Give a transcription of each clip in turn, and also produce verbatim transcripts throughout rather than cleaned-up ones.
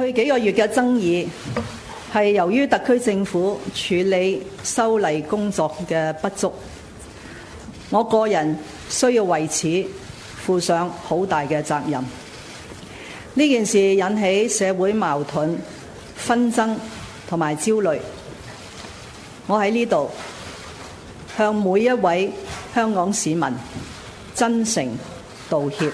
去幾個月嘅爭議係由於特區政府處理修例工作嘅不足，我個人需要為此負上好大嘅責任。呢件事引起社會矛盾、紛爭同埋焦慮，我喺呢度向每一位香港市民真誠道歉。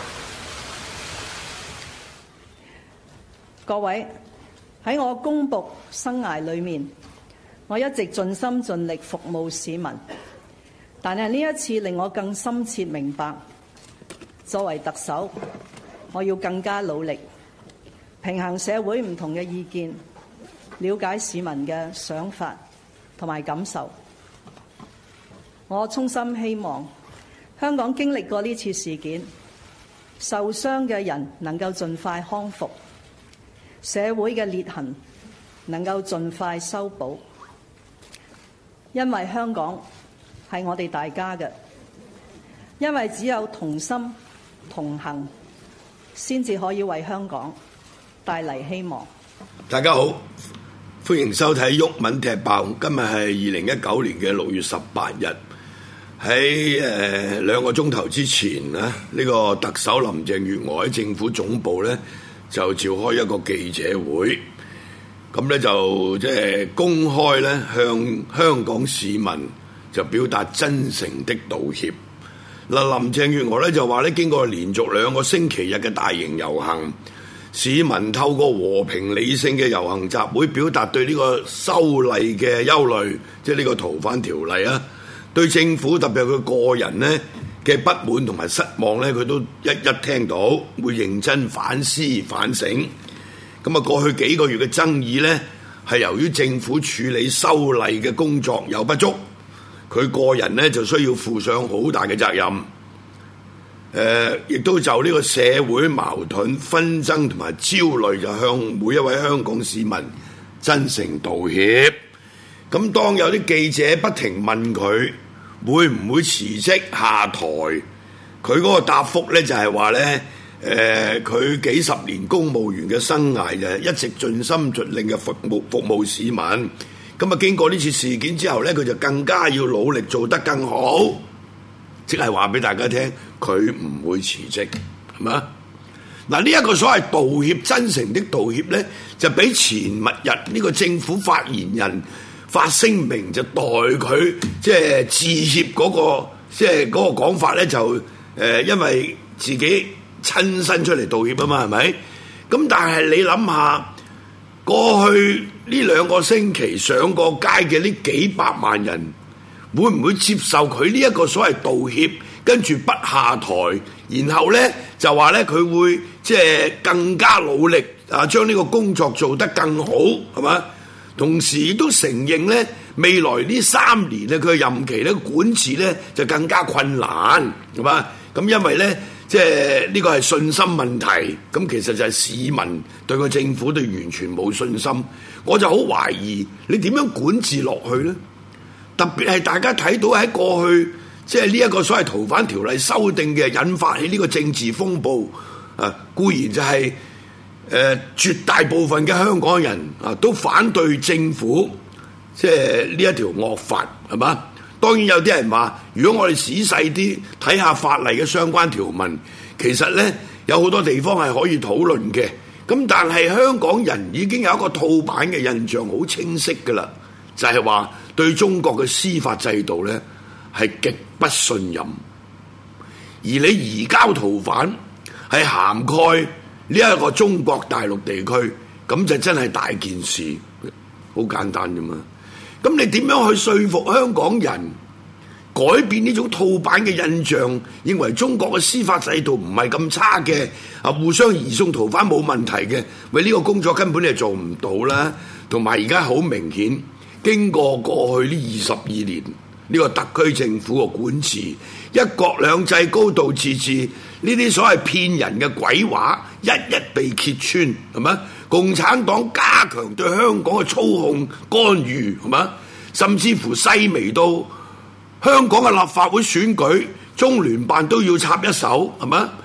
各位，喺我公僕生涯裏面，我一直盡心盡力服務市民，但係呢一次令我更深切明白，作為特首，我要更加努力，平衡社會唔同嘅意見，了解市民嘅想法同埋感受。我衷心希望香港經歷過呢次事件，受傷嘅人能夠盡快康復，社會嘅裂痕能夠盡快修補，因為香港係我哋大家嘅，因為只有同心同行，先至可以為香港帶嚟希望。 大家好，歡迎收睇毓民踢爆。今日係二零一九年嘅六月十八日，喺誒兩個鐘頭之前咧，呢、這個特首林鄭月娥喺政府總部咧就召開一個記者會，咁咧就即係公開咧向香港市民就表達真誠的道歉。嗱，林鄭月娥咧就話咧，經過連續兩個星期日嘅大型遊行，市民透過和平理性嘅遊行集會，表達對呢個修例嘅憂慮，即係呢個逃犯條例啊，對政府特別係佢個人呢嘅不滿同埋失望咧，佢都一一聽到，會認真反思反省。咁啊，過去幾個月嘅爭議咧，係由於政府處理修例嘅工作有不足，佢個人咧就需要負上好大嘅責任。誒、呃，亦都就呢個社會矛盾、紛爭同埋焦慮，就向每一位香港市民真誠道歉。咁當有啲記者不停問佢會唔會辭職下台，佢嗰個答覆咧就係話咧，誒佢幾十年公務員嘅生涯就係一直盡心盡力嘅服務服務市民。咁啊，經過呢次事件之後咧，佢就更加要努力做得更好，即係話俾大家聽，佢唔會辭職，係嘛？嗱，呢一個所謂道歉、真誠的道歉咧，就比前日呢個政府發言人發聲明就代佢即係致歉嗰個即係嗰個講法咧，就誒、呃、因為自己親身出嚟道歉啊嘛，係咪？咁但係你諗下，過去呢兩個星期上過街嘅呢幾百萬人，會唔會接受佢呢一個所謂道歉，跟住不下台，然後咧就話咧佢會即係更加努力啊，將呢個工作做得更好，係嘛？同時亦都承認咧，未來呢三年咧佢嘅任期咧管治咧就更加困難，係嘛？咁因為咧即係呢個係信心問題，咁其實就係市民對個政府都完全冇信心。我就好懷疑你點樣管治落去咧？特別係大家睇到喺過去即係呢一個所謂逃犯條例修訂嘅引發起呢個政治風暴啊，固然就係、是。誒、呃、絕大部分嘅香港人啊，都反對政府即係呢一條惡法，係嘛？當然有啲人話，如果我哋仔細啲睇下法例嘅相關條文，其實咧有好多地方係可以討論嘅。咁但係香港人已經有一個套版嘅印象好清晰㗎啦，就係、是、話對中國嘅司法制度咧係極不信任，而你移交逃犯係涵蓋呢一個中國大陸地區，咁就真係大件事，好簡單啫嘛。咁你點樣去說服香港人改變呢種套版嘅印象，認為中國嘅司法制度唔係咁差嘅，啊互相移送逃犯冇問題嘅？喂，呢個工作根本你係做唔到啦。同埋而家好明顯，經過過去呢二十二年呢個特區政府嘅管治，一國兩制、高度自治呢啲所謂騙人嘅鬼話，一一被揭穿，係咪？共產黨加強對香港嘅操控干預，係咪？甚至乎細微到香港嘅立法會選舉，中聯辦都要插一手，係咪？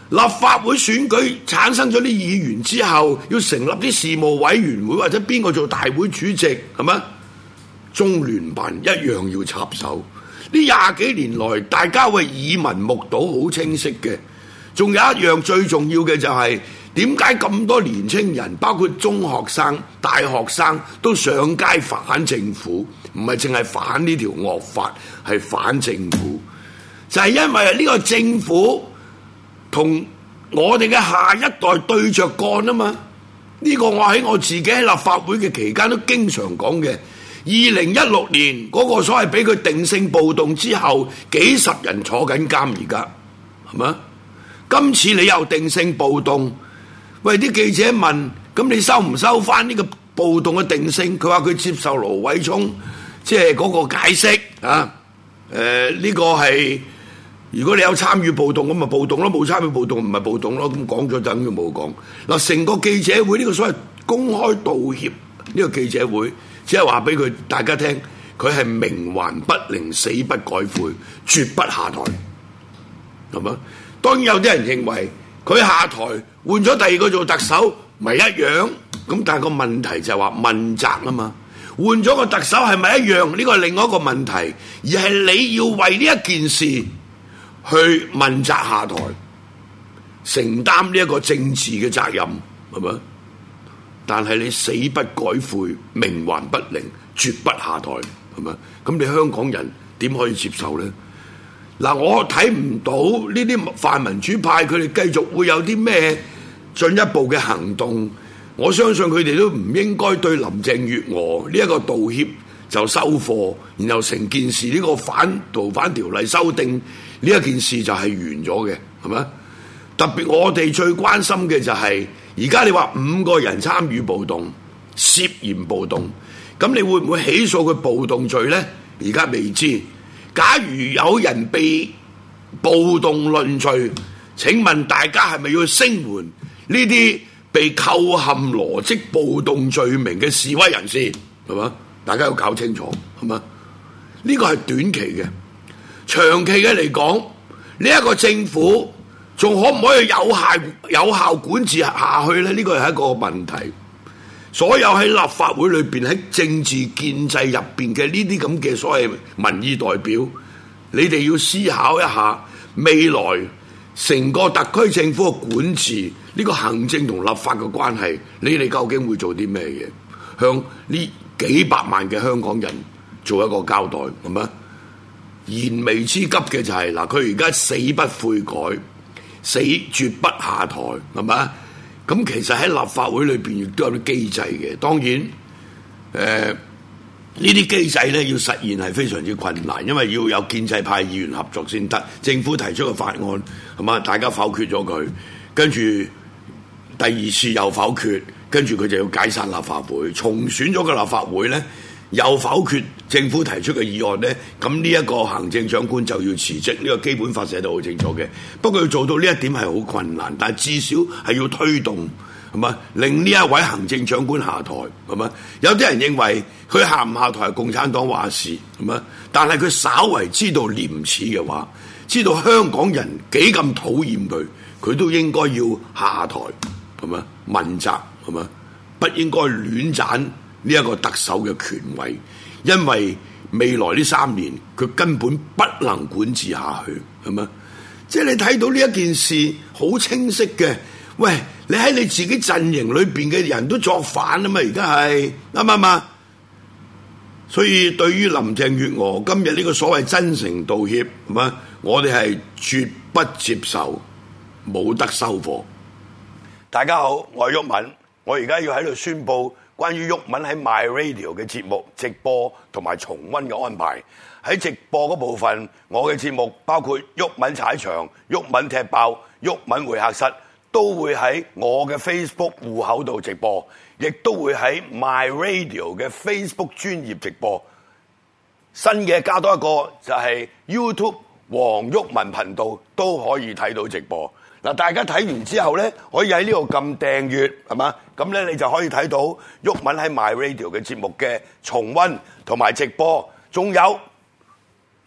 立法會選舉產生咗啲議員之後，要成立啲事務委員會或者邊個做大會主席，係咪？中聯辦一樣要插手。呢廿幾年來，大家會耳聞目睹，好清晰嘅。仲有一樣最重要嘅就係點解咁多年青人，包括中學生、大學生都上街反政府，唔係淨係反呢條惡法，係反政府，就係因為呢個政府同我哋嘅下一代對着幹啊嘛！呢個我喺我自己喺立法會嘅期間都經常講嘅。二零一六年嗰個所謂俾佢定性暴動之後，幾十人坐緊監而家，係咪？今次你又定性暴動，喂，啲記者問，咁你收唔收翻呢個暴動嘅定性？佢話佢接受盧偉聰即係嗰個解釋啊。誒、呃，呢、這個係如果你有參與暴動咁咪暴動咯，冇參與暴動唔係暴動咯。咁講咗等於冇講。嗱，成個記者會呢、這個所謂公開道歉呢、這個記者會，只係話俾佢大家聽，佢係冥頑不靈，死不改悔，絕不下台，係嘛？當然有啲人認為佢下台換咗第二個做特首，咪一樣。咁但係個問題就係話問責啊嘛，換咗個特首係咪一樣？呢個係另外一個問題，而係你要為呢一件事去問責下台，承擔呢一個政治嘅責任，係咪？但係你死不改悔，冥頑不靈，絕不下台，係咪？咁你香港人點可以接受咧？嗱，我睇唔到呢啲泛民主派佢哋繼續會有啲咩進一步嘅行動。我相信佢哋都唔應該對林鄭月娥呢一個道歉就收貨，然後成件事呢個反逃犯條例修訂呢一件事就係完咗嘅，係咪？特別我哋最關心嘅就係而家你話五個人參與暴動，涉嫌暴動，咁你會唔會起訴佢暴動罪呢？而家未知。假如有人被暴動論罪，請問大家係咪要聲援呢啲被構陷羅織暴動罪名嘅示威人士？係嘛？大家要搞清楚，係嘛？呢個係短期嘅，長期嘅嚟講，呢一個政府仲可唔可以有效有效管治下去呢？呢個係一個問題。所有喺立法會裏邊喺政治建制入邊嘅呢啲咁嘅所謂民意代表，你哋要思考一下未來成個特區政府嘅管治，呢個行政同立法嘅關係，你哋究竟會做啲咩嘢？向呢幾百萬嘅香港人做一個交代，係咪？燃眉之急嘅就係嗱，佢而家死不悔改，死絕不下台，係咪？咁其實喺立法會裏邊亦都有啲機制嘅，當然，誒呢啲機制咧要實現係非常之困難，因為要有建制派議員合作先得。政府提出個法案係嘛，大家否決咗佢，跟住第二次又否決，跟住佢就要解散立法會，重選咗個立法會咧，又否決政府提出嘅議案咧，咁呢一個行政長官就要辭職，呢個基本法寫得好清楚嘅。不過要做到呢一點係好困難，但係至少係要推動，係嘛，令呢一位行政長官下台，係嘛？有啲人認為佢下唔下台係共產黨話事，係嘛？但係佢稍為知道廉恥嘅話，知道香港人幾咁討厭佢，佢都應該要下台，係嘛？問責，係嘛？不應該亂斬呢一個特首嘅權位，因為未來呢三年佢根本不能管治下去，係咪？即係你睇到呢一件事好清晰嘅。喂，你喺你自己陣營裏邊嘅人都作反啊嘛，而家係啱唔啱啊？所以對於林鄭月娥今日呢個所謂真誠道歉，係嘛？我哋係絕不接受，冇得收貨。大家好，我係毓民，我而家要喺度宣佈關於毓民喺 My Radio 嘅節目直播同埋重溫嘅安排。喺直播嗰部分，我嘅節目包括毓民踩場、毓民踢爆、毓民會客室，都會喺我嘅 Facebook 戶口度直播，亦都會喺 My Radio 嘅 Facebook 專頁直播。新嘅加多一個就係 YouTube 黃毓民頻道都可以睇到直播。嗱，大家睇完之後咧，可以喺呢度撳訂閱，係嘛？咁咧你就可以睇到毓民喺 My Radio 嘅節目嘅重溫同埋直播，仲有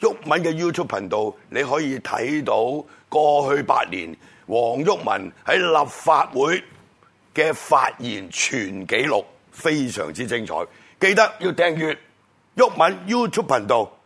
毓民嘅 YouTube 頻道，你可以睇到過去八年黃毓民喺立法會嘅發言全紀錄，非常之精彩。記得要訂閱毓民 YouTube 頻道。